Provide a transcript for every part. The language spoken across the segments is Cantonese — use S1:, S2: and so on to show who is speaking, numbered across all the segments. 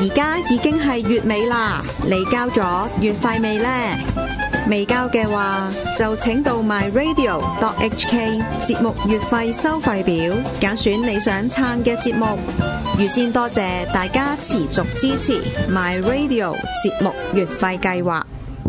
S1: 而家已經係月尾啦，你交咗月費未呢？未交嘅話，就請到 myradio.hk 節目月費收費表，揀選你想撐嘅節目。預先多謝大家持續支持 myradio 節目月費計劃。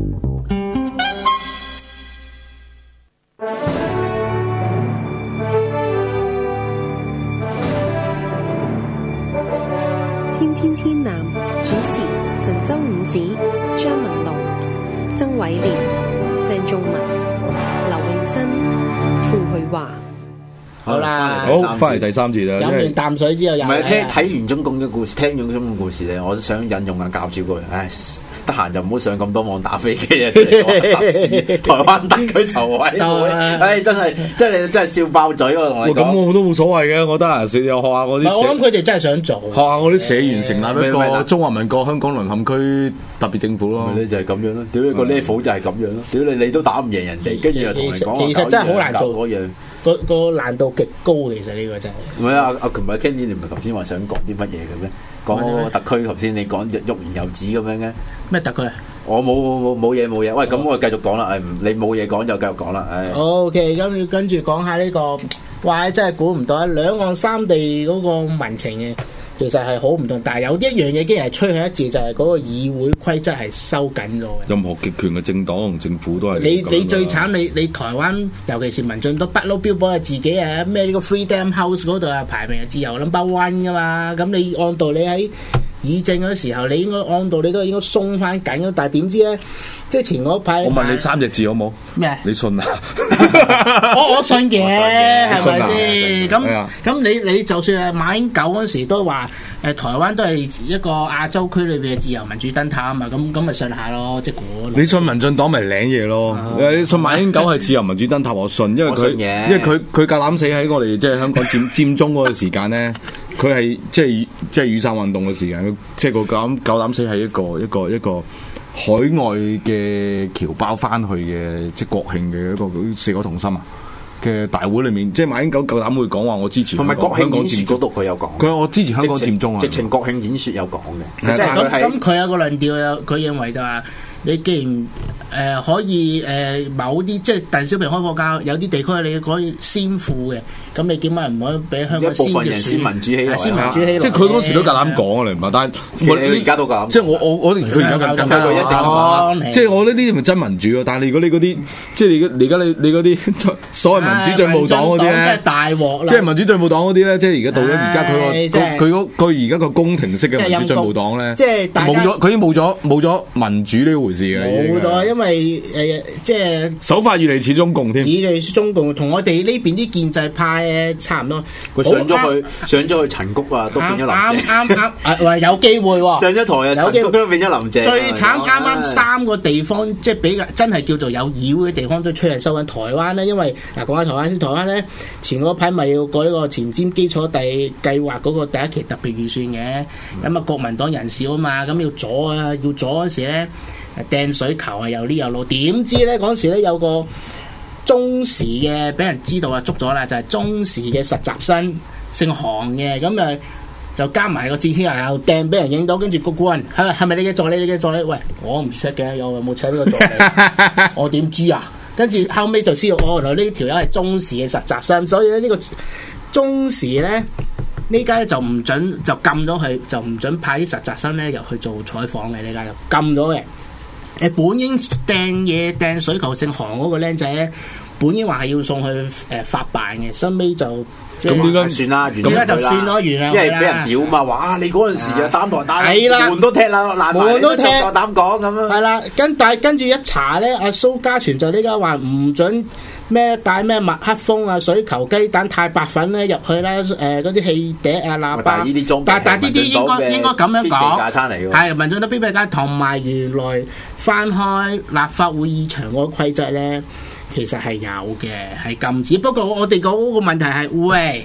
S2: 天天天藍主持神州五子張文龍、曾偉廉、鄭仲文、劉永新、傅去華。
S3: 好啦，
S4: 好，翻嚟第三節啦。
S3: 飲完啖水之後又
S5: 唔係睇完中共嘅故事，聽完中共故事咧，我都想引用下教主句，唉，得閒就唔好上咁多網打飛機啊！出嚟講實事，台灣特區籌委會，唉，真係笑爆嘴喎！同你講，
S4: 咁我都冇所謂嘅，我得閒又學下我啲。
S3: 我諗佢哋真係想做，
S4: 學下我啲社員成立一個中華民國香港淪陷區特別政府咯。
S5: 你就係咁樣咯，屌你個 level 就係咁樣咯，屌你都打唔贏人哋，跟住又同你講，
S3: 其實真係好難做
S5: 嗰樣。
S3: 個難度極高，其實呢個真係。
S5: 唔係啊！琴日 Kenny 你唔係頭先話想講啲乜嘢嘅咩？講特區頭先你講欲言又止咁樣嘅。
S3: 咩特區啊？
S5: 我冇嘢。喂，咁我繼續講啦。你冇嘢講就繼續講啦。
S3: OK，咁要跟住講下呢個，哇！真係估唔到啊！兩岸三地嗰個民情嘅。其實係好唔同，但係有一樣嘢竟然係趨向一致，就係、是、嗰個議會規則係收緊咗嘅。任何極權嘅政黨同政府都係你最慘，你台灣尤其是民進黨不嬲標榜係自己啊咩呢個 Freedom House 嗰度啊排名係自由 No.1 噶嘛，咁你按道理喺議政嗰時候，你應該按道理都應該鬆翻緊嘅，但係點知咧，即係前嗰排，
S4: 我問你3隻字好冇？
S3: 咩？
S4: 你信啊？
S3: 我信嘅，係咪先？咁你就算係馬英九嗰時都話台灣都係一個亞洲區裏邊嘅自由民主燈塔啊嘛，咁咪信下咯，即係
S4: 你信民進黨咪領嘢咯？你信馬英九係自由民主燈塔，我信，因為佢夠膽死喺我哋即係香港佔中嗰個時間咧，佢係即係雨傘運動嘅時間，即係個夠膽死係一個海外嘅僑胞翻去嘅即係國慶嘅一個四個同心啊嘅大會裏面，即係馬英九夠膽會講話我支持香港，
S5: 同埋國慶演說嗰度佢有講，
S4: 佢話我支持香港佔中啊，
S5: 直情國慶演說有講嘅，即係
S3: 咁佢有個論調，佢認為就話你既然可以某啲即係鄧小平開國教有啲地區你可以先富嘅，咁你點解唔可以俾香港
S5: 一部分人先民主起來？
S3: 先民主起來，
S4: 即係佢嗰時都夠膽講啊，你唔係？但係
S5: 你而家都夠膽，
S4: 即係我佢而家更加
S5: 佢一直咁講，
S4: 即係我呢啲咪真民主咯？但係如果你嗰啲即係而家你嗰啲所謂民主進步黨嗰啲咧，
S3: 真係大鑊啦！
S4: 即係民主進步黨嗰啲咧，即係而家到咗而家佢而家個宮廷式嘅民主進步黨咧，
S3: 即係
S4: 冇咗，佢已經冇咗民主呢回事嘅。
S3: 冇咗，因為即係
S4: 手法越嚟似中共添，
S3: 越嚟似中共，同我哋呢邊啲建制派差唔多。
S5: 佢上咗去陳谷啊，都變咗林鄭。
S3: 啱，喂，有機會喎。上咗台啊，陳谷都變咗林鄭。最慘啱3個地方，即係比較真係叫做有議會嘅地方，都趨向收緊台灣咧。因為嗱，講下台灣先，台灣咧前嗰排咪要過呢個前瞻基礎地計劃嗰個第一期特別預算嘅，咁啊國民黨人少啊嘛，咁要阻嗰時咧。掟水球啊，又呢又路，點知咧嗰時咧有個中時嘅俾人知道啊，捉咗啦，就係中時嘅實習生姓韓嘅，咁就加埋個戰靴又掟俾人影到，跟住個顧問係咪你嘅助理？你嘅助理？喂，我唔識嘅，有冇請呢個助理？我點知啊？跟住後尾就知道，原來呢條友係中時嘅實習生，所以咧呢個中時咧呢家就唔準就禁咗佢，就唔準派啲實習生咧入去做採訪嘅，呢家就禁咗嘅。本應掟水球姓韓嗰個僆仔咧，本應話係要送去法辦嘅，收尾就
S5: 咁點解算啦？
S3: 而家就算咯，完啦，
S5: 因為俾人屌嘛，哇！你嗰陣時啊擔台打門都踢啦，
S3: 門都踢，
S5: 夠膽講咁樣。
S3: 係啦，跟住一查咧，阿蘇家全就呢家話唔準咩帶咩麥克風啊、水球、雞蛋、太白粉咧入去啦，嗰啲氣笛啊、喇叭。但呢啲應該咁樣講，係民進黨必備架，同埋原來翻開立法會議場嗰個規則咧，其實係有嘅，係禁止。不過我哋嗰個問題係，喂，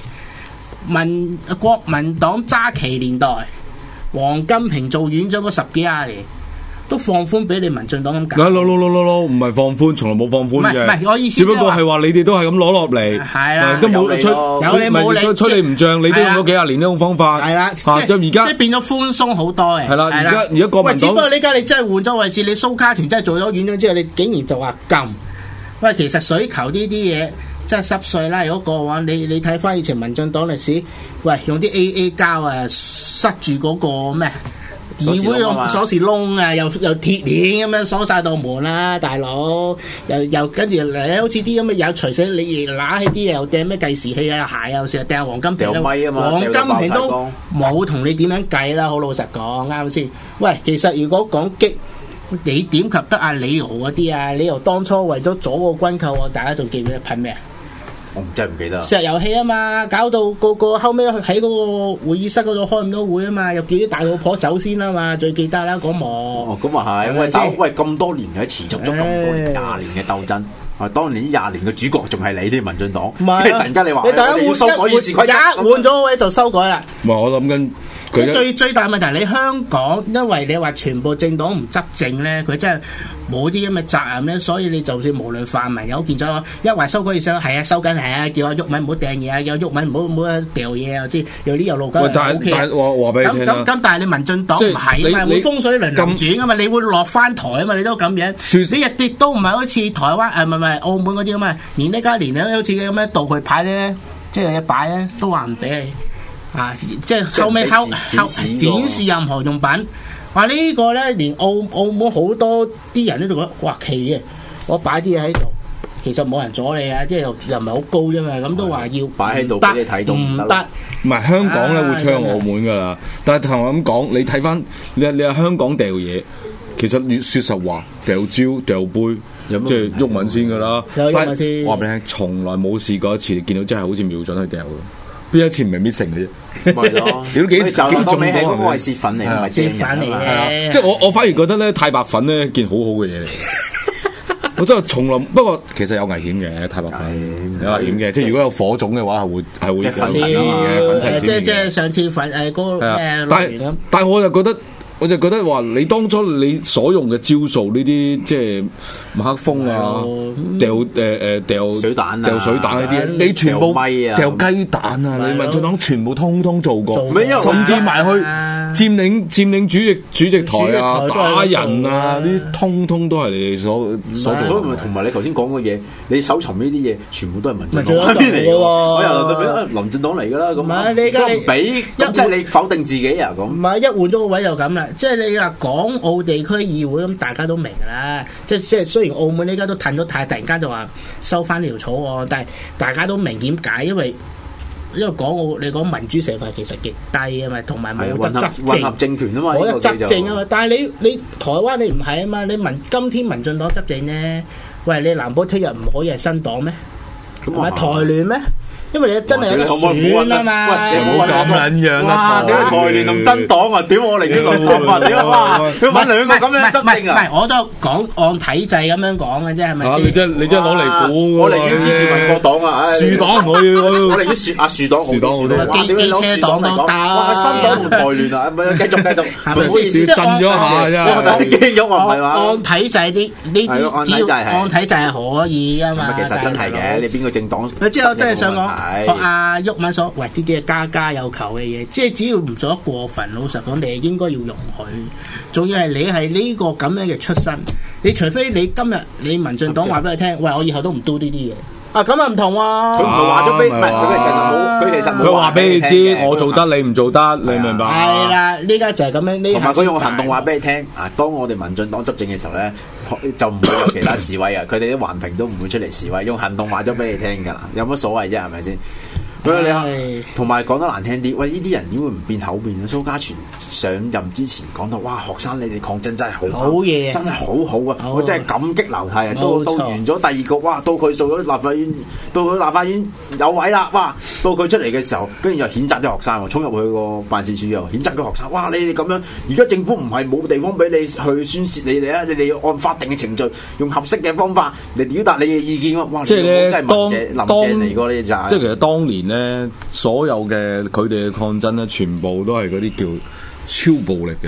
S3: 國民黨揸旗年代，黃金平做院長嗰10幾20年， 都放寬俾你民進黨咁搞。
S4: 唔係放寬，從來冇放寬嘅。
S3: 唔係我意思，
S4: 只不過係話你哋都係咁攞落嚟，
S3: 係啦，
S4: 都冇吹，
S3: 有你冇你，
S4: 吹你唔漲，你都用咗幾廿年呢種方法。
S3: 係啦，
S4: 就而家
S3: 即係變咗寬鬆好多嘅。
S4: 係啦，而家國民黨，
S3: 只不過呢家你真係換咗位置，你蘇家團真係做咗院長之後，你竟然就話禁。喂，其實水球呢啲嘢真係濕碎啦。如果過往你睇翻以前民進黨歷史，喂，用啲 AA 膠啊塞住嗰個咩？議會用鎖匙窿啊，又鐵鏈咁樣鎖晒道門啦，大佬又跟住嚟，好似啲咁嘅有隨死你拿起啲又掟咩計時器啊鞋啊，成日掟黃金瓶黃金瓶都冇同你點樣計啦，好老實講啱先。喂，其實如果講激，你點及得阿李敖嗰啲啊？李敖當初為咗阻個軍購，大家仲記唔記得噴咩啊？
S5: 我真係唔記得。
S3: 石油氣啊嘛，搞到個後尾喺嗰個會議室嗰度開唔到會啊嘛，又叫啲大老婆走先啦嘛，最記得啦嗰幕。
S5: 哦，咁啊係，喂咁多年喺持續咗咁多年20年嘅鬥爭，當年20年嘅主角仲係你啲民進黨，
S3: 唔係
S5: 突然間你話
S3: 你突然間
S5: 修改議事規則，
S3: 換咗位就修改啦。
S4: 唔係我諗緊。
S3: 即係最大問題，你香港因為你話全部政黨唔執政咧，佢真係冇啲咁嘅責任咧，所以你就算無論泛民有見咗一話修改議事，係啊收緊係啊，叫阿毓民唔好掟嘢啊，叫阿毓民唔好掉嘢啊，知有啲又路緊。
S4: 但係話俾你聽啦，
S3: 咁但係你民進黨唔係啊嘛，會風水輪流轉啊嘛，你會落翻台啊嘛，你都咁樣。你日跌都唔係好似台灣唔係澳門嗰啲咁啊，連呢家年咧好似咁樣道具牌咧，即係一擺咧都話唔俾你。啊！即係後尾展示任何用品，話呢個咧，連澳門好多啲人都覺得哇奇嘅，我擺啲嘢喺度，其實冇人阻你啊！即係又唔係好高啫嘛，咁都話要
S5: 擺喺度俾你睇到唔得。
S4: 唔係香港咧會唱澳門噶啦，但係同我咁講，你睇翻你話香港掉嘢，其實越說實話，掉蕉掉杯。即係毓民先噶啦，但係話俾你聽，從來冇試過一次，你見到真係好似瞄準去掉嘅。邊一次唔係搣成嘅啫，
S5: 咪咯？
S4: 屌幾重
S5: 嗰個係蝕粉嚟，唔係
S3: 蝕粉嚟嘅。
S4: 即係我反而覺得咧，太白粉咧件好好嘅嘢嚟。我真係從來不過其實有危險嘅太白粉，有危險嘅。即係如果有火種嘅話，係會粉塵嘅，粉塵
S3: 即係上次粉嗰個咩？
S4: 但係我就覺得話，你當初你所用嘅招數呢啲，即係馬克風啊，掉水彈呢啲，你全部掉雞蛋啊！你民進黨全部通通做過，甚至埋去佔領主席台啊，打人啊，呢啲通通都係你哋所做。
S5: 所以咪同埋你頭先講嘅嘢，你搜尋呢啲嘢，全部都係民進黨嚟嘅喎。我又俾民進黨嚟㗎啦，咁你而家唔俾，即係你否定自己啊咁。
S3: 唔係一換咗個位就咁啦。即係你話港澳地區議會咁，大家都明㗎啦。即係雖然澳門呢家都褪咗太，突然間就話收翻呢條草案，但係大家都明點解，因為港澳你講民主成分其實極低啊嘛，同埋冇得執政，
S5: 混合政權啊嘛，
S3: 冇得執政啊嘛。但係你台灣你唔係啊嘛，你今天民進黨執政咧，喂你南部聽日唔可以係新黨咩？唔係台聯咩？因為你真係有得選啊嘛，
S4: 喂，你唔好咁撚樣
S5: 啦！點解台聯同新黨啊？點我嚟呢個黨啊？點啊？佢揾兩個咁樣執政啊？
S3: 唔係，我都講按體制咁樣講嘅啫，係咪先？
S4: 你真攞嚟估，
S5: 我寧願支持民國黨啊！
S4: 樹黨我
S5: 寧願樹黨好多，
S3: 機車黨都得。
S5: 哇！新黨同台聯啊，繼續，
S3: 係咪先？
S4: 震咗下啫，
S5: 肌肉啊，唔係話
S3: 按體制呢啲，只要按體制係可以噶嘛。
S5: 其實真係嘅，你邊個政黨？
S3: 之後都係想講。學阿毓民所喂，呢啲係家有求嘅嘢，即係只要唔做得過分，老實講，你係應該要容許。仲要係你係呢個咁樣嘅出身，你除非你今日你民進黨話俾佢聽，喂，我以後都唔 do 呢啲嘢。啊，咁啊唔同喎。
S5: 佢唔係話咗俾，佢其實冇，
S4: 佢話俾你知，我做得你唔做得，你明白？
S3: 係啦，呢家就係咁樣。
S5: 同埋佢用行動話俾你聽，啊，當我哋民進黨執政嘅時候咧，就唔會有其他示威啊，佢哋啲環評都唔會出嚟示威，用行動話咗俾你聽㗎啦，有乜所謂啫？係咪先？你同埋講得難聽啲，喂！呢啲人點會唔變口面啊？蘇家全上任之前講到，哇！學生你哋抗爭真係好嘢，真係好好啊！我真係感激流涕啊！到完咗第二個，哇！到佢做咗立法院，到佢立法院有位啦，哇！到佢出嚟嘅時候，跟住又譴責啲學生，衝入去個辦事處又譴責啲學生，哇！你哋咁樣，而家政府唔係冇地方俾你去宣泄你哋啊！你哋要按法定嘅程序，用合適嘅方法嚟表達你嘅意見啊！哇！
S4: 即係咧，
S5: 真係林鄭嚟過呢就係，
S4: 即係其實當年咧。所有嘅佢哋嘅抗爭咧，全部都係嗰啲叫超暴力嘅，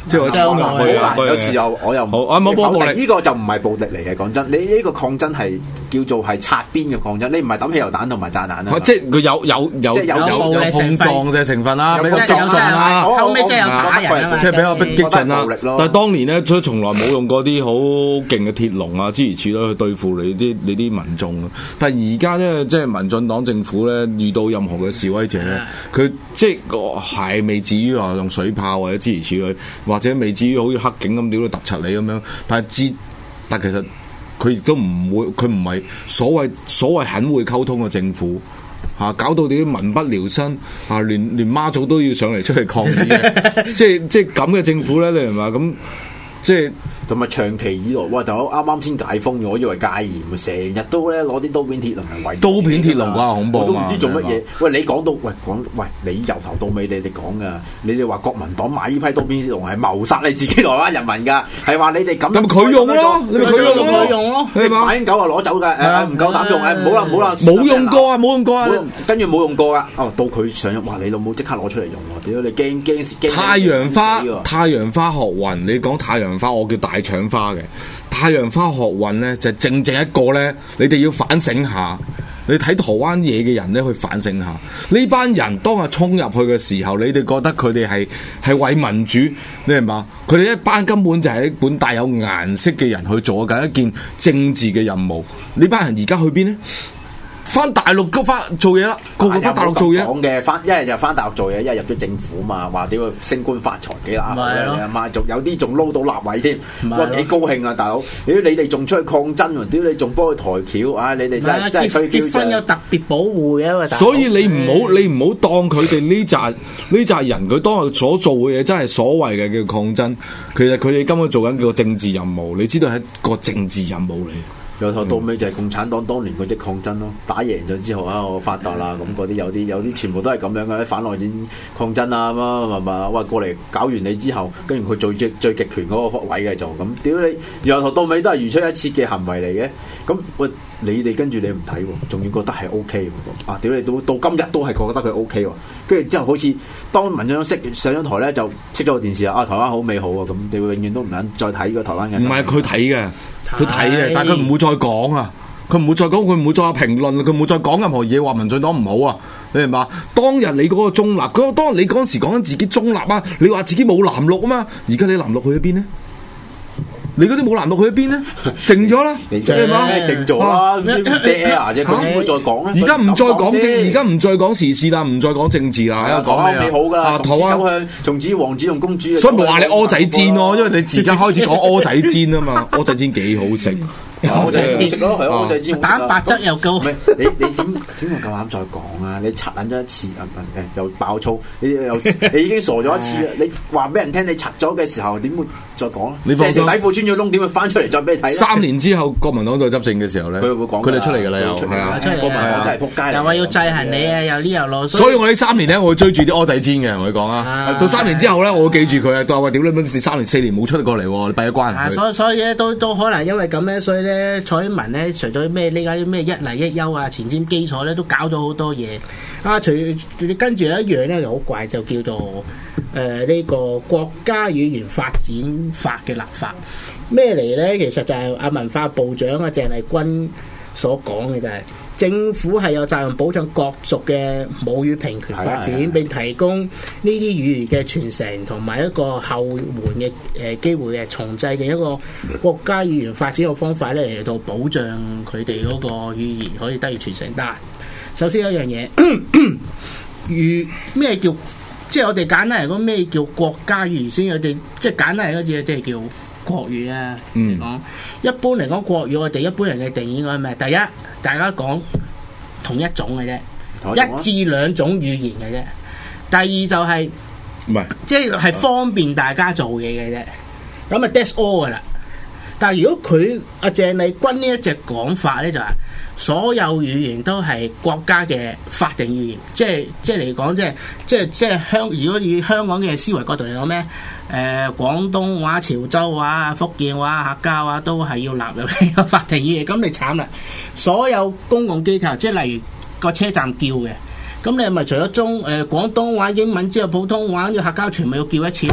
S4: 即係我衝入去啊！
S5: 有時候我又
S4: 冇暴力，
S5: 呢個就唔係暴力嚟嘅。講真，你呢個抗爭係叫做係擦邊嘅抗爭，你唔係抌汽油彈同埋炸彈啦。
S4: 即係佢有碰撞嘅成分啦，比較激進啦，
S3: 後尾即係有打人啊嘛，
S4: 即係比較激進啦。但係當年咧，佢從來冇用過啲好勁嘅鐵籠啊、諸如此類去對付你啲民眾。但係而家咧，即係民進黨政府咧，遇到任何嘅示威者咧，佢即係未至於話用水炮或者諸如此類，或者未至於好似黑警咁屌到揼柒你咁樣。但其實佢亦都唔會，佢唔係所謂很會溝通嘅政府嚇，搞到啲民不聊生嚇，連媽祖都要上嚟出嚟抗議嘅，即係咁嘅政府咧，你明嘛？咁即係。
S5: 同埋長期以來，喂，大佬啱啱先解封嘅，我以為戒嚴，成日都咧攞啲刀片鐵籠嚟圍。刀片鐵籠啩恐怖，我都唔知做乜嘢。喂，你講到你由頭到尾你哋講噶，你哋話國民黨買呢批刀片鐵籠係謀殺你自己台灣人民㗎，係話你哋咁。咁佢用咯，你咪佢用咯，你馬英九啊攞走㗎，唔夠膽用，唔好啦，冇用過啊，跟住冇用過㗎。哦，到佢上任，哇！你老母即刻攞出嚟用喎，屌你驚！
S4: 太陽花學運，你講太陽花，我叫大搶花嘅太陽花學運咧，就正一個咧，你哋要反省下，你睇台灣嘢嘅人咧去反省下，呢班人當日衝入去嘅時候，你哋覺得佢哋係為民主，你明嘛？佢哋一班根本就係一本帶有顏色嘅人去做緊一件政治嘅任務，呢班人而家去邊呢？翻大陸做嘢啦，個個翻大陸做嘢。講嘅一係就翻大陸做嘢，一係入咗政府嘛，話屌升官發財幾啦，阿媽仲有啲仲撈到立委添，哇幾高興啊大佬！屌你哋仲出去抗爭喎，屌你仲幫佢抬轎啊！你哋真係
S3: 結婚有特別保護嘅，
S4: 所以你唔好當佢哋呢扎人佢當日所做嘅嘢真係所謂嘅叫抗爭，其實佢哋根本做緊個政治任務，你知道係一個政治任務嚟。
S5: 由頭到尾就係共產黨當年嗰啲抗爭咯，打贏咗之後啊，我發達啦咁嗰啲有啲全部都係咁樣嘅，反內戰抗爭啊咁喂過嚟搞完你之後，跟住佢最極權嗰個位嘅就咁，屌你由頭到尾都係如出一轍嘅行為嚟嘅，咁喂你哋跟住你唔睇喎，仲要覺得係 O K 喎，啊屌你到今日都係覺得佢 O K 喎，跟住之後好似當民進黨上咗台咧就熄咗個電視啊，台灣好美好啊，咁你會永遠都唔肯再睇個台灣嘅。唔係佢睇嘅。佢睇嘅，但係佢唔會再講啊！佢唔會再講，佢唔會再評論，佢唔會再講任何嘢話民進黨唔好啊！你明嘛？當日你嗰個中立，當日你嗰陣時講緊自己中立啊！你話自己冇藍綠啊嘛？而家你藍綠去咗邊呢？你嗰啲冇藍綠去咗邊呢？靜咗啦，係嘛？ 靜咗啦，啫，佢唔會再講咧。
S4: 而家唔再講而家唔再講時事啦，唔再講政治啦，喺度講咩
S5: 幾好噶？台灣從此王子同公主，
S4: 所以咪話你蚵仔煎咯，因為你而家開始講蚵仔煎啊嘛，蚵仔煎幾好食。
S5: 蚵仔煎食咯，係蚵仔煎，
S3: 蛋白質又高。
S5: 你點會夠膽再講啊？你拆撚咗一次，又爆粗，你已經傻咗一次啦！你話俾人聽，你拆咗嘅時候點會再講啊？你放心，底褲穿咗窿，點會翻出嚟再俾你睇
S4: ？3年之後，國民黨再執政嘅時候咧，佢會講，佢哋出嚟㗎啦，又係啊，
S5: 國民黨真係仆街，
S3: 又話要制衡你啊，又呢又攞。
S4: 所以我呢3年咧，我會追住啲蚵仔煎嘅，同佢講啊。到3年之後咧，我會記住佢啊。到話屌你乜3年4年冇出過嚟喎，你閉咗關。
S3: 所以咧都可能因為咁咧，所以咧蔡英文咧除咗咩呢家啲咩一例一休啊、前瞻基礎咧，都搞咗好多嘢啊。跟住有一樣咧就好怪，就叫做呢個國家語言發展法嘅立法。咩嚟咧？其實就係阿文化部長啊鄭麗君所講嘅，就係政府係有責任保障各族嘅母語平權發展，並提供呢啲語言嘅傳承同埋一個後援嘅機會嘅，重製嘅一個國家語言發展嘅方法咧，嚟到保障佢哋嗰個語言可以得以傳承。但首先有一樣嘢，咩叫即係我哋簡單嚟講咩叫國家語言先？我哋即係簡單嚟講，即係叫國語啊嚟講。一般嚟講，國語我哋一般人嘅定義應該係咩？第一，大家講同一種嘅啫，1至2種語言嘅啫。第二就係唔係，即係方便大家做嘢嘅啫。咁啊 that's all 噶啦。但係如果佢阿鄭麗君呢一隻講法咧，就係所有語言都係國家嘅法定語言，即係嚟講，即係如果以香港嘅思維角度嚟講咩？廣東話、潮州話、福建話、客家話都係要納入呢個法定語言。咁你慘啦！所有公共機構，即係例如個車站叫嘅，咁你係咪除咗廣東話、英文之後，普通話、客家全部要叫一次咧？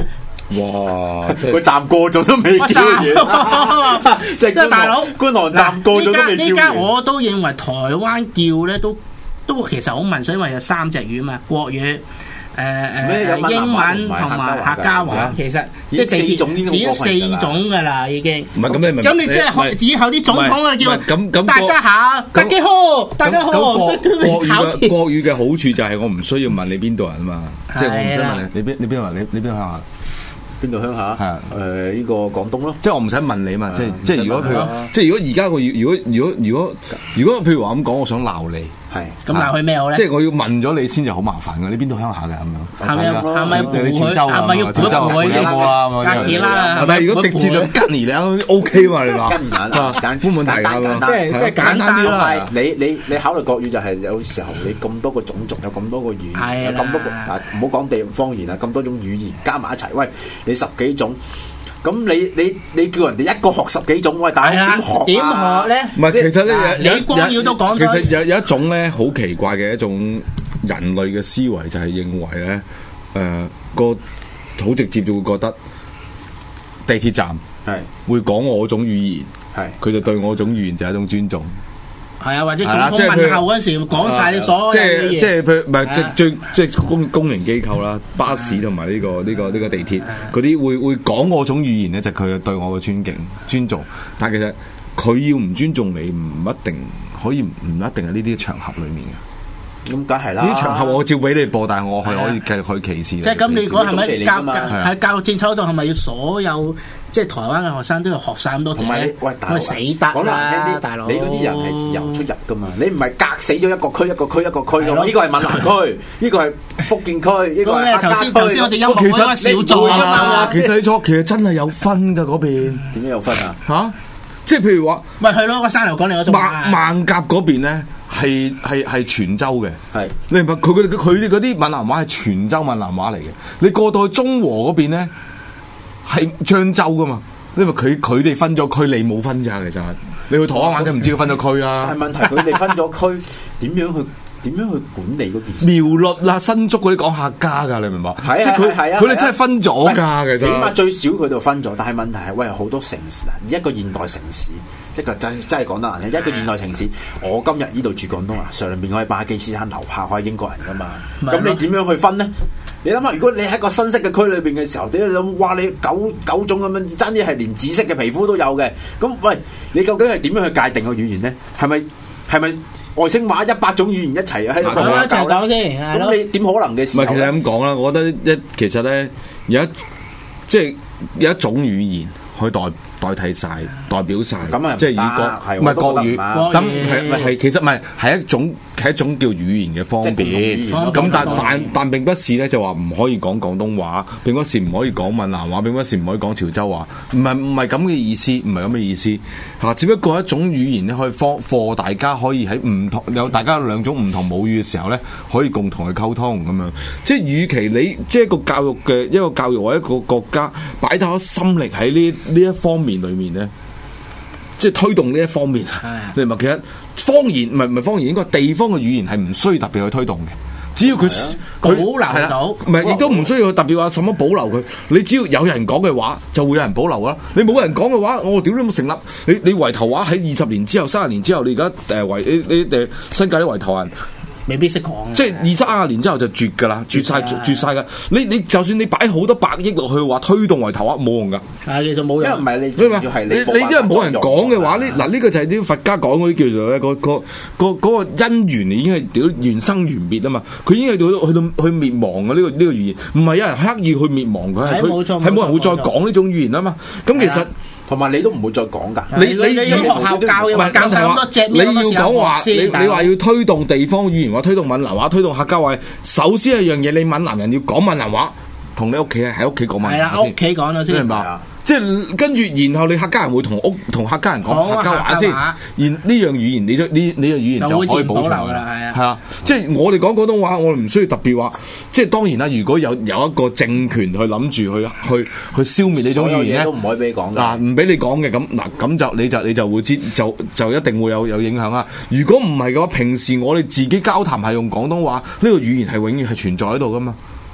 S4: 哇！
S5: 個站過咗都未叫完，即係大佬觀塘站過咗都未叫完。
S3: 呢家我都認為台灣叫咧都其實好民粹，因為有3隻語嘛，國語。英文同埋客家話，其實即係地鐵只有4種噶啦，已經。
S4: 唔係咁你
S3: 咁你即係以後啲總統啊叫咁大家下，大家好，大家好。
S4: 國語嘅好處就係我唔需要問你邊度人啊嘛，即係我唔使問你邊度人，你邊度鄉下？
S5: 邊度鄉下？係呢個廣東咯。
S4: 即係我唔使問你嘛，即係如果譬如話，即係如果而家如果譬如話咁講，我想鬧你。
S3: 係咁鬧佢咩好咧？
S4: 即係我要問咗你先就好麻煩㗎。你邊度鄉下嘅咁樣？
S3: 係咪要
S4: 潮州啊？
S3: 係咪要潮州啊？隔年啦。
S4: 係咪如果直接就吉尼你 OK 嘛？你話
S5: 吉年啊？冇
S3: 問題㗎。即係簡單啲啦。
S5: 你考慮國語就係有時候你咁多個種族，有咁多個語言，有咁多個唔好講地方言啊，咁多種語言加埋一齊，喂，你10幾種。咁你叫人哋一個學10幾種，喂，大佬點學咧？
S4: 唔係，其實咧
S3: 李光耀都講咗。
S4: 其實有一種咧好奇怪嘅一種人類嘅思維，就係認為咧，個好直接就會覺得地鐵站係會講我種語言，係佢就對我種語言就係一種尊重。
S3: 係啊，或者總統問候嗰時講晒你所有嘅嘢。即係譬如唔係
S4: 即係公營機構啦，巴士同埋呢個地鐵嗰啲會講我種語言咧，就係佢對我嘅尊重。但係其實佢要唔尊重你，唔一定可以，唔一定係呢啲場合裡面嘅。
S5: 咁梗係啦！
S4: 呢啲場合我照俾你播，但係我係可以繼續去歧視。
S3: 即係咁，你講係咪喺教育政策度係咪要所有即係台灣嘅學生都要學晒咁多？
S5: 同埋喂，大佬
S3: 死得啦！大佬，
S5: 你嗰啲人係自由出入噶嘛？你唔係隔死咗一個區一個區一個區㗎嘛？呢個係閩南區，呢個係福建區，呢個係客家區。頭先我哋音樂嗰個小組啊嘛。
S4: 其實你錯，其實真係有分㗎嗰邊。
S5: 點解有分啊？
S4: 嚇！即係譬如話，
S3: 咪係咯，個山頭講你嗰種。
S4: 萬甲嗰邊咧係泉州嘅，
S5: 係
S4: 你明白？佢哋嗰啲閩南話係泉州閩南話嚟嘅。你過到去中和嗰邊咧係漳州噶嘛？因為佢哋分咗區，你冇分咋。其實你去台灣玩，梗唔知佢分咗區啦。
S5: 但係問題佢哋分咗區，點樣去管理嗰件事？
S4: 苗栗啦、新竹嗰啲講客家㗎，你明白？
S5: 係啊，
S4: 佢哋真係分咗㗎，其實。起
S5: 碼最少佢度分咗，但係問題係喂，好多城市嗱，一個現代城市，即係真係講得難聽，一個現代城市，我今日呢度住廣東啊，上邊我係巴基斯坦，樓下我係英國人㗎嘛，咁你點樣去分呢？你諗下，如果你喺個新式嘅區裏邊嘅時候，你諗，哇！你九種咁樣，爭啲係連紫色嘅皮膚都有嘅。咁喂，你究竟係點樣去界定個語言咧？係咪外星話100種語言一齊喺度
S3: 一齊講先？
S5: 咁你點可能嘅事？
S4: 唔係，其實咁講啦，我覺得其實咧有一種語言可以代替晒、代表晒，即係以國唔係國語，咁係其實唔係一種叫語言嘅方便。咁但並不是咧就話唔可以講廣東話，並不是唔可以講閩南話，並不是唔可以講潮州話，唔係咁嘅意思，唔係咁嘅意思嚇。只不過一種語言咧可以課大家可以喺唔同大家有2種唔同母語嘅時候咧，可以共同去溝通咁樣。即係與其你即係一個教育或者一個國家擺太多心力喺呢一方面裏面咧，即係推動呢一方面，你明白？其實方言唔係方言，應該地方嘅語言係唔需要特別去推動嘅，只要佢
S3: 保留到，
S4: 唔係亦都唔需要特別話什麼保留佢。你只要有人講嘅話，就會有人保留啦。你冇人講嘅話，我屌你冇成立。你圍頭話喺20年之後、30年之後，你而家你新界啲圍頭人。
S3: 未必識講，
S4: 即係20-30年之後就絕㗎啦，絕晒㗎。你就算你擺好多百億落去話推動圍頭話冇用㗎。
S3: 係其實冇用，
S5: 因為唔係你
S4: 因為冇人講嘅話，呢個就係啲佛家講嗰啲叫做咧嗰個因緣已經係屌緣生緣滅啊嘛。佢已經係去到滅亡嘅呢個語言，唔係有人刻意去滅亡佢，係冇人會再講呢種語言啊嘛。咁其實。
S5: 同埋你都唔會再講㗎。
S3: 你要學校教嘅，教晒咁多隻。
S4: 你要講話，你話要推動地方語言話，推動閩南話，推動客家話。首先一樣嘢，你閩南人要講閩南話，同你屋企喺屋企講閩南話先。
S3: 係啦，屋企講咗先。
S4: 明白？即係跟住，然後你客家人會同客家人講客家話先。然呢樣語言，呢樣語言就可以保存㗎啦。係啊，即係我哋講廣東話，我哋唔需要特別話。即係當然啦，如果有一個政權去諗住去消滅呢種語言咧，
S5: 都唔可以俾你講
S4: 嗱，唔俾你講嘅咁就你就會知就一定會有影響啦。如果唔係嘅話，平時我哋自己交談係用廣東話，呢個語言係永遠係存在喺度噶嘛。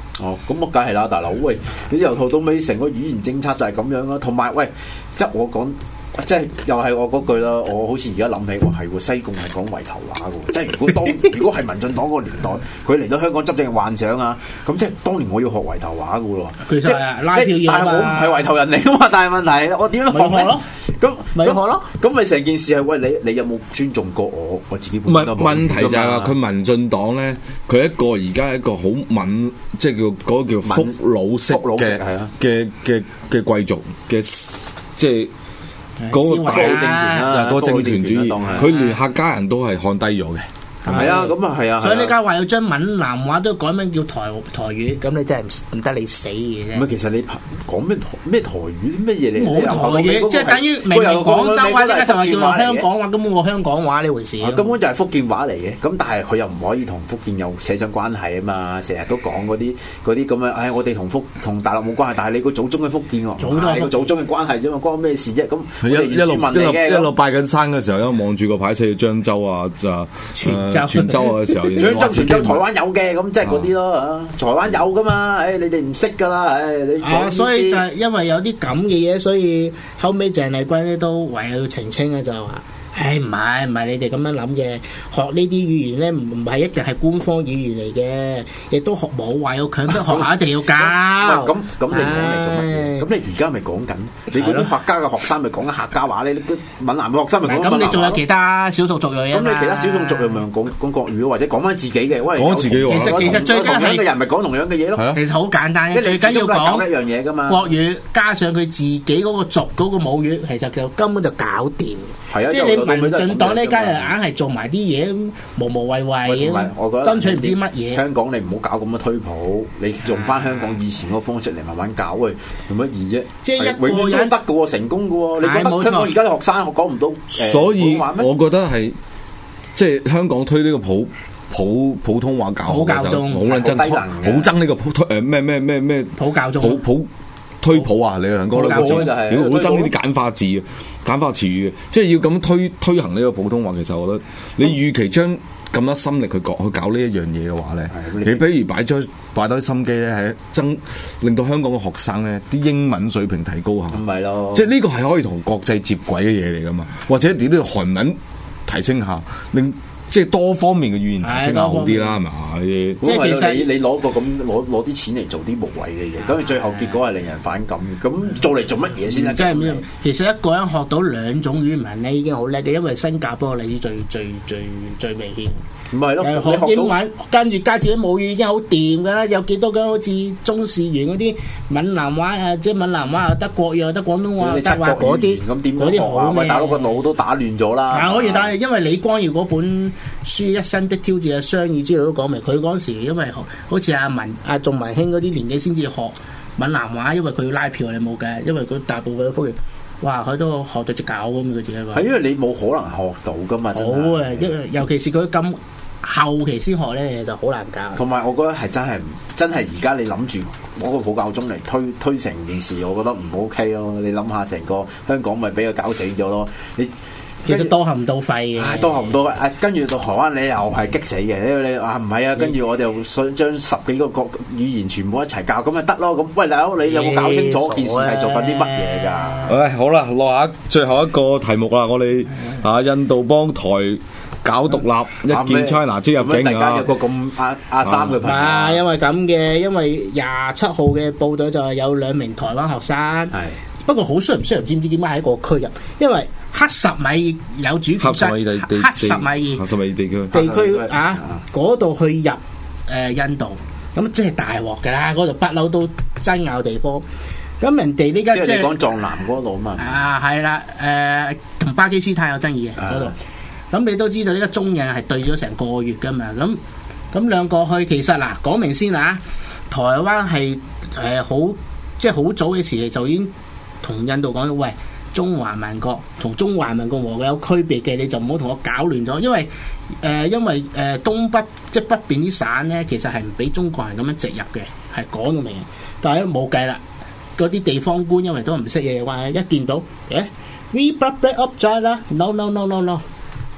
S5: 哦，咁我梗係啦，大佬，喂，你由頭到尾成個語言政策就係咁樣啦，同埋喂，即係我講。即係又係我嗰句啦，我好似而家諗起，我係喎，西貢係講圍頭話嘅喎。即係如果係民進黨嗰個年代，佢嚟到香港執政嘅幻想啊，咁即係當年我要學圍頭話嘅喎。
S3: 其實拉票嘢
S5: 但係我唔係圍頭人嚟嘅嘛，但係問題我點樣學咧？咁
S3: 咪學咯？
S5: 咁咪成件事係喂你有冇尊重過我自己本身？
S4: 唔係問題就係話佢民進黨咧，佢一個而家一個好敏，即係叫嗰個叫福佬式嘅貴族嘅即係。嗰個大政權啦，嗰個政權主義，佢連客家人都係看低咗嘅。
S5: 係啊，咁啊係啊。
S3: 所以呢家話要將閩南話都改名叫台語，咁你真係唔得你死嘅啫。
S5: 唔係，其實你講咩台語啲咩嘢嚟？
S3: 冇台語，即係等於明明廣州話，依家就話叫做香港話，根本冇香港話呢回事。
S5: 根本就係福建話嚟嘅。咁但係佢又唔可以同福建有扯上關係啊嘛。成日都講嗰啲咁樣，我哋同大陸冇關係，但係你個祖宗喺福建喎，係個祖宗嘅關係啫嘛，關咩事啫？咁
S4: 一路拜緊山嘅時候，一路望住個牌寫住漳州啊，泉州嘅時候，
S5: 泉州台灣有嘅，咁即係嗰啲咯，台灣有噶嘛？你哋唔識噶啦，你
S3: 所以就係因為有啲咁嘅嘢，所以後尾鄭麗君咧都唯有要澄清咧，就係話。唔係你哋咁樣諗嘅，學呢啲語言咧唔係一定係官方語言嚟嘅，亦都冇話要強迫學校一定要教。
S5: 咁你講嚟做乜嘢？咁你而家咪講緊，你嗰啲客家嘅學生咪講緊客家話咧，你啲閩南嘅學生咪講閩南話。咁你仲有其他少數族裔啊？咁你其他少數族裔咪講國語，或者講翻自己嘅，
S4: 講自己話。
S3: 其實最緊係
S5: 嘅人咪講同樣嘅嘢咯。
S3: 其實好簡單嘅，最緊要講
S5: 一樣嘢㗎嘛。
S3: 國語加上佢自己嗰個族嗰個母語，其實就根本就搞掂。
S5: 係啊，
S3: 即係你民進黨呢家又硬係做埋啲嘢無謂咁，爭取唔知乜嘢。
S5: 香港你唔好搞咁嘅推普，你用翻香港以前嗰個方式嚟慢慢搞，喂，用乜易啫？即係永遠都得嘅喎，成功嘅喎。你覺得香港而家啲學生講唔到？
S4: 所以我覺得係即係香港推呢個普通話教學嘅時候，好撚真，好憎呢個咩
S3: 普教中
S4: 推普啊！你兩個都好憎呢啲簡化字、簡化詞語嘅，即係要咁推行呢個普通話。其實我覺得你與其將咁多心力去搞呢一樣嘢嘅話咧，你不如擺多啲心機咧，係令到香港嘅學生咧啲英文水平提高下。
S5: 唔係咯，
S4: 即係呢個係可以同國際接軌嘅嘢嚟噶嘛，或者點都韓文提升下，令即係多方面嘅語言提升下好啲啦，係嘛？
S5: 即係其實你攞個咁攞啲錢嚟做啲無謂嘅嘢，咁最後結果係令人反感。咁做嚟做乜嘢先啊？
S3: 即係其實一個人學到兩種語文咧已經好叻嘅，因為新加坡例子最明顯。
S5: 唔係咯，
S3: 學英文跟住加自己母語已經好掂㗎啦。有幾多個好似中試完嗰啲閩南話啊，即係閩南話又得國語又得廣東話又得話嗰啲，
S5: 咁點樣學啊？喂，大佬個腦都打亂咗啦。
S3: 可以，但係因為李光耀嗰本書《一生的挑戰》嘅雙語之類都講明，佢嗰時因為好似阿仲文興嗰啲年紀先至學閩南話，因為佢要拉票你冇計，因為佢大部分嘅福建。哇！佢都學到隻狗咁，佢自己話。
S5: 係因為你冇可能學到噶嘛，真係。好啊，
S3: 尤其是佢咁後期先學咧，就好難教。
S5: 同埋我覺得係真係而家你諗住攞個普教中嚟推成件事，我覺得唔 OK 咯。你諗下成個香港咪俾佢搞死咗咯？
S3: 其實多行唔到肺嘅，
S5: 多行唔到肺。跟住到台灣你又係激死嘅，因為你話唔係啊，跟住我哋想將10幾個國語言全部一齊教，咁咪得咯。咁喂，大佬你有冇搞清楚件事係做緊啲乜嘢㗎？
S4: 好啦，落下最後一個題目啦，我哋印度幫台搞獨立，一見 China 即入境啊！
S5: 大家有個咁阿三嘅朋友，
S3: 因為咁嘅，因為27號嘅報道就係有2名台灣學生，係不過好衰唔衰，唔知點解喺個區入，因為克什米有主權，克什米地區啊，嗰度去入印度，咁即係大鑊㗎啦！嗰度不嬲都爭拗地方，咁人哋呢家即係
S5: 你講藏南嗰度嘛？
S3: 係啦，同巴基斯坦有爭議嘅嗰度。咁你都知道呢個中印係對咗成個月㗎嘛？咁兩個去其實嗱講明先啊，台灣係好即係好早嘅時期就已經同印度講，喂，中華民國同中華人民共和國有區別嘅，你就唔好同我搞亂咗，因為東北即係北邊啲省咧，其實係唔俾中國人咁樣直入嘅，係講到明。但係冇計啦，嗰啲地方官因為都唔識嘢嘅話，一見到，We Republic of China，no，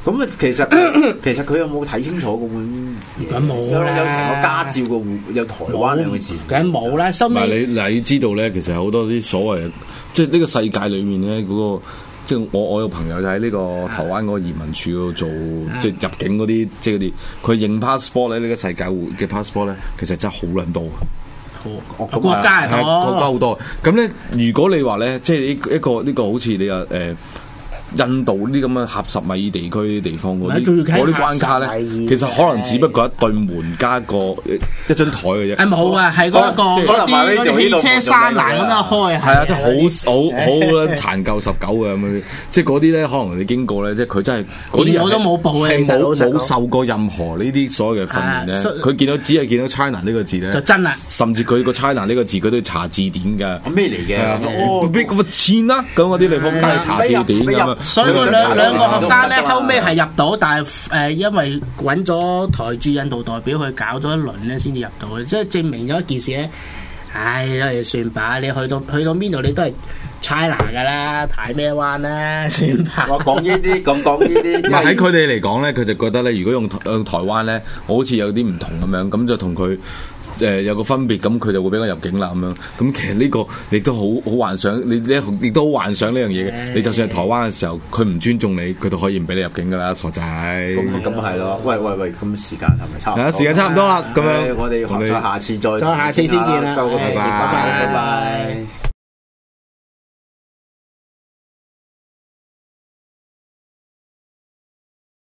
S5: 咁啊，其實佢有冇睇清楚嗰本嘢？
S3: 咁冇
S5: 有成個家照個有台灣兩個字，
S3: 梗冇啦。收尾
S4: 你知道咧，其實好多啲所謂即係呢個世界裏面咧嗰個。即係我有朋友就喺呢個台灣嗰個移民處嗰度做，即係入境嗰啲，即係嗰啲佢認 passport 咧，呢個世界嘅 passport 咧，其實真係好撚多嘅。
S3: 國家係
S4: 國家好多。咁咧，如果你話咧，即係呢個好似你話印度呢啲咁嘅合十米地區啲地方嗰啲關卡咧，其實可能只不過一對門加一張台嘅啫。
S3: 冇啊，係嗰啲汽車閂欄咁樣開。
S4: 係啊，即係好殘舊19嘅咁樣。即係嗰啲咧，可能你經過咧，即係佢真係嗰啲人
S3: 都冇報嘅，
S4: 冇受過任何呢啲所有嘅訓練咧。佢只係見到 China 呢個字咧，
S3: 就真啦。
S4: 甚至佢個 China 呢個字，佢都要查字典㗎。
S5: 咩嚟嘅？
S4: 邊個錢啊？咁嗰啲地方梗係查字典㗎。
S3: 所以兩個學生咧，後尾係入到，但係因為揾咗台駐印度代表去搞咗一輪咧，先至入到嘅，即係證明咗一件事咧。唉，都係算吧，你去到邊度，你都係 China 噶啦，睇咩灣啦，算吧。
S5: 我講呢啲，咁講呢啲。
S4: 喺佢哋嚟講咧，佢就覺得咧，如果用台灣咧，好似有啲唔同咁樣，咁就同佢。有個分別，咁佢就會俾我入境啦咁樣。咁其實呢個你都好幻想，你亦都好幻想呢樣嘢嘅。你就算係台灣嘅時候，佢唔尊重你，佢都可以唔俾你入境噶啦，傻仔。
S5: 咁係咯。喂，咁時間係咪差唔多？
S4: 時間差唔多啦。咁樣
S5: 我哋下次再
S3: 下次先見啦。
S5: 拜拜。